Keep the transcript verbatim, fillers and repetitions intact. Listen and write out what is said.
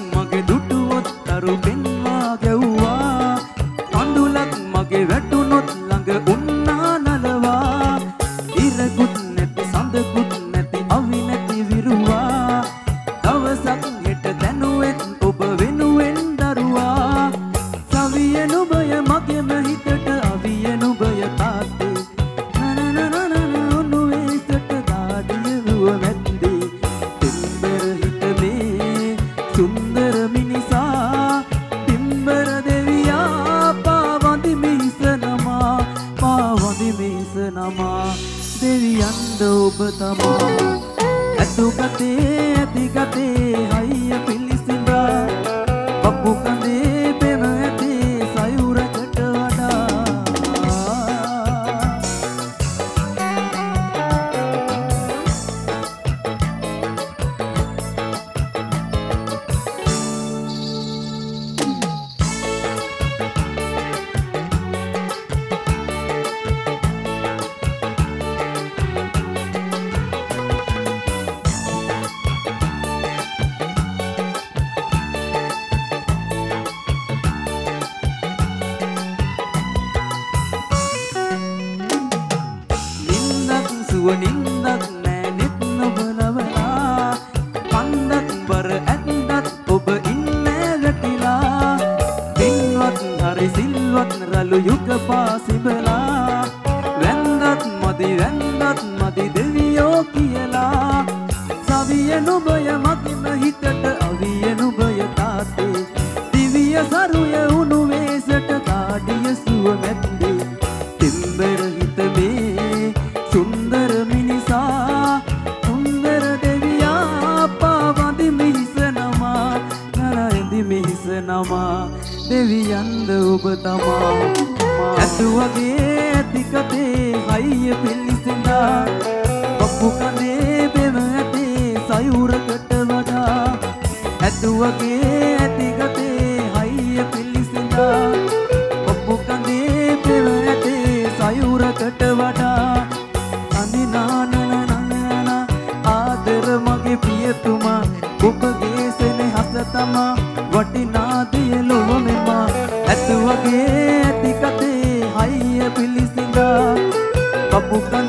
මගේ දුටුවොත් අරු පෙන්වා ගැව්වා කඳුලක් මගේ වැටුනොත් ළඟ උන්නා නලවා ඉරකුත් නැති සඳකුත් නැති අවි නැති විරුවා දවසක් හෙට දැනුවෙත් ඔබ වෙනුවෙන් දරුවා සවිය නුඹය මගේම හිතට අවිය නුඹය තාත්තේ නනනනනන ඔනුවේ සට දාඩිය රුව මැද්දේ තිම්බර හිතමේ සුන්දර මිනිසා තිම්බර දෙවියා පාවඳි මිහිස නමා පාවඳි මිහිස නමා දෙවියන්ද ඔබ තමා ඇතු ගතේ ඇති ගතේ හයිය පිලිසිඳා පපු කඳේ පෙම ඇතේ සයුරකට වඩා නින්දක් නෑ නෙත් නොබලවලා පන්දක් බර ඇත්දත් ඔබ ඉන්නේ වැටිලා දින්වත් හරි සිල්වත් රළු යුග පාසිබලා වැන්දත් මදි වැන්දත් මදි දෙවියෝ කියලා සවිය නුඹය මගේම හිතට අවිය නුඹය තාත්තේ දිවිය සරුය උණු වේසට දාඩිය සුව මැද්දේ තිම්බර හිතමේ සුන්දර මිනිසා සුන්දර දෙවියා පාවඳි මිහිස නමා නරඳි මිහිස නමා දෙවියන්ද ඔබ තමා ඇතු වගේ ඇති කතේ හයිය පිලිසිඳා පපු කඳේ පෙම ඇතේ සයුරකට වඩා ඇතු වගේ ඇති කතේ හයිය පිලිසිඳා පපු කඳේ පෙම ඇතේ සයුරකට වඩා ආදර මගේ පියතුමා ඔබගේ සෙනෙහස තමා වටිනා දිය ලොව මෙමා ඇතු වගේ ඇති කතේ හයිය පිලිසිඳා කපු